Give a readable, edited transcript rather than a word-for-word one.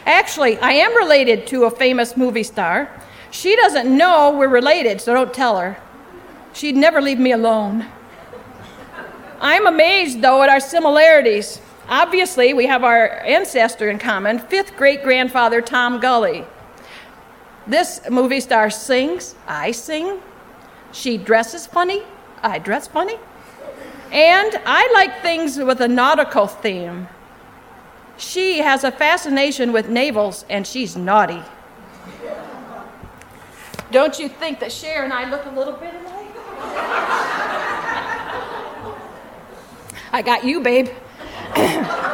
Actually, I am related to a famous movie star. She doesn't know we're related, so don't tell her. She'd never leave me alone. I'm amazed, though, at our similarities. Obviously, we have our ancestor in common, fifth great-grandfather Tom Gully. This movie star sings, I sing. She dresses funny, I dress funny. And I like things with a nautical theme. She has a fascination with navels, and she's naughty. Don't you think that Cher and I look a little bit alike? I got you, babe.